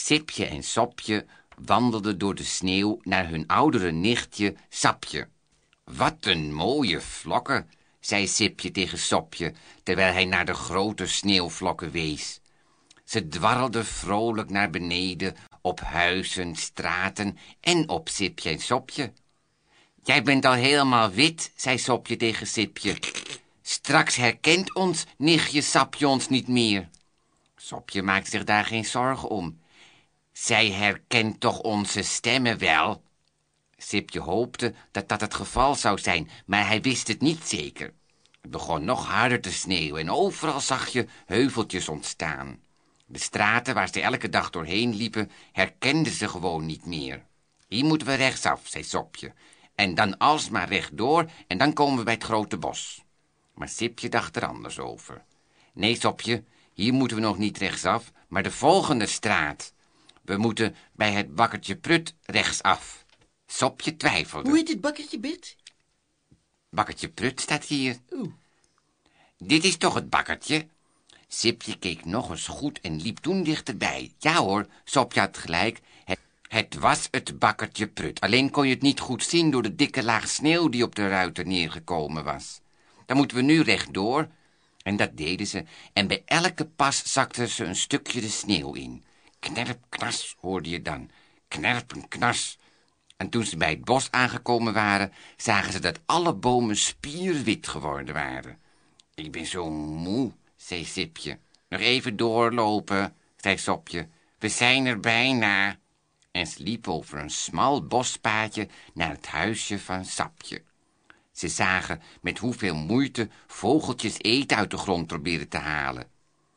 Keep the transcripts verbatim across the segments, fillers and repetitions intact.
Sipje en Sopje wandelden door de sneeuw naar hun oudere nichtje Sapje. Wat een mooie vlokken, zei Sipje tegen Sopje, terwijl hij naar de grote sneeuwvlokken wees. Ze dwarrelden vrolijk naar beneden, op huizen, straten en op Sipje en Sopje. Jij bent al helemaal wit, zei Sopje tegen Sipje. Straks herkent ons nichtje Sapje ons niet meer. Sopje maakt zich daar geen zorgen om. Zij herkent toch onze stemmen wel? Sipje hoopte dat dat het geval zou zijn, maar hij wist het niet zeker. Het begon nog harder te sneeuwen en overal zag je heuveltjes ontstaan. De straten waar ze elke dag doorheen liepen, herkenden ze gewoon niet meer. Hier moeten we rechtsaf, zei Sopje. En dan alsmaar rechtdoor en dan komen we bij het grote bos. Maar Sipje dacht er anders over. Nee, Sopje, hier moeten we nog niet rechtsaf, maar de volgende straat. We moeten bij het bakkertje Prut rechtsaf. Sopje twijfelde. Hoe heet het bakkertje, Bert? Bakkertje Prut staat hier. Oeh. Dit is toch het bakkertje? Sipje keek nog eens goed en liep toen dichterbij. Ja hoor, Sopje had gelijk. Het, het was het bakkertje Prut. Alleen kon je het niet goed zien door de dikke laag sneeuw die op de ruiten neergekomen was. Dan moeten we nu rechtdoor. En dat deden ze. En bij elke pas zakten ze een stukje de sneeuw in. Knerp, knas, hoorde je dan. Knerp en knas. En toen ze bij het bos aangekomen waren, zagen ze dat alle bomen spierwit geworden waren. Ik ben zo moe, zei Sipje. Nog even doorlopen, zei Sopje. We zijn er bijna. En ze liepen over een smal bospaadje naar het huisje van Sapje. Ze zagen met hoeveel moeite vogeltjes eten uit de grond probeerden te halen.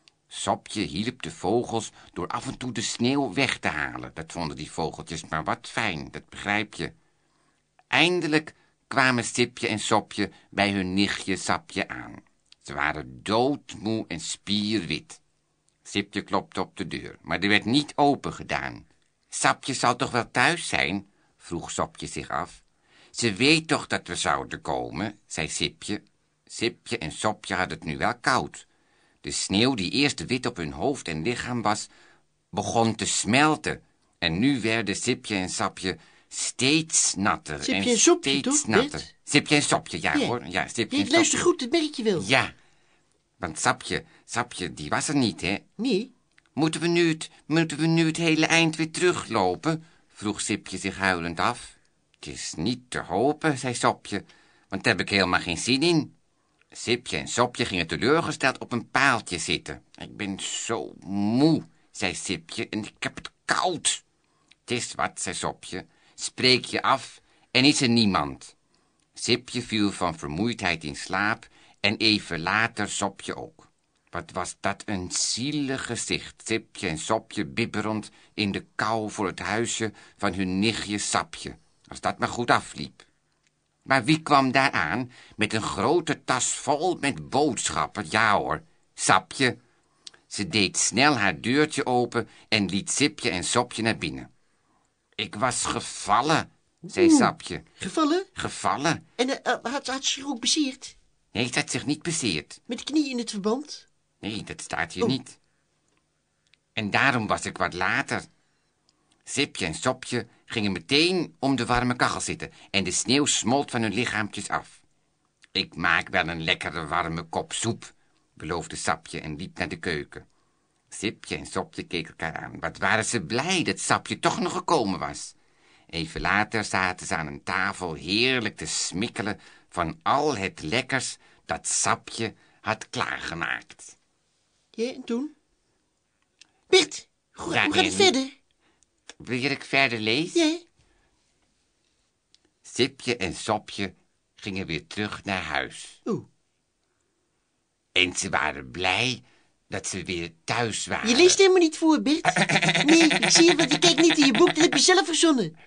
Sopje hielp de vogels door af en toe de sneeuw weg te halen. Dat vonden die vogeltjes maar wat fijn, dat begrijp je. Eindelijk kwamen Sipje en Sopje bij hun nichtje Sapje aan. Ze waren doodmoe en spierwit. Sipje klopte op de deur, maar er werd niet open gedaan. Sapje zal toch wel thuis zijn? Vroeg Sopje zich af. Ze weet toch dat we zouden komen, zei Sipje. Sipje en Sopje hadden het nu wel koud. De sneeuw die eerst wit op hun hoofd en lichaam was, begon te smelten. En nu werden Sipje en Sapje steeds natter. Sipje en, en Sopje, steeds toch, natter. Bert? Sipje en Sopje, ja, Ja. hoor. Ja, Sipje Je en luister Sopje. goed, dat merk je wel. Ja, want Sapje, Sapje, die was er niet, hè? Nee? Moeten we nu het, moeten we nu het hele eind weer teruglopen? Vroeg Sipje zich huilend af. Het is niet te hopen, zei Sopje, want daar heb ik helemaal geen zin in. Sipje en Sopje gingen teleurgesteld op een paaltje zitten. Ik ben zo moe, zei Sipje, en ik heb het koud. Het is wat, zei Sopje. Spreek je af en is er niemand. Sipje viel van vermoeidheid in slaap en even later Sopje ook. Wat was dat een zielig gezicht, Sipje en Sopje bibberend in de kou voor het huisje van hun nichtje Sapje. Als dat maar goed afliep. Maar wie kwam daar aan met een grote tas vol met boodschappen? Ja hoor, Sapje. Ze deed snel haar deurtje open en liet Sipje en Sopje naar binnen. Ik was gevallen, zei Oeh, Sapje. Gevallen? Gevallen? En uh, had, had ze zich ook bezeerd? Nee, ze had zich niet bezeerd. Met de knie in het verband? Nee, dat staat hier Oh. niet. En daarom was ik wat later. Sipje en Sopje gingen meteen om de warme kachel zitten en de sneeuw smolt van hun lichaampjes af. Ik maak wel een lekkere warme kop soep, beloofde Sapje en liep naar de keuken. Sipje en Sopje keken elkaar aan. Wat waren ze blij dat Sapje toch nog gekomen was. Even later zaten ze aan een tafel heerlijk te smikkelen van al het lekkers dat Sapje had klaargemaakt. Ja, en toen? Bert, hoe, Ja, hoe gaat en- het verder? Wil je dat ik verder lees? Ja? Sipje en Sopje gingen weer terug naar huis. Oeh. En ze waren blij dat ze weer thuis waren. Je leest helemaal niet voor, Bert. Nee, ik zie je, want je kijkt niet in je boek, dat heb je zelf verzonnen.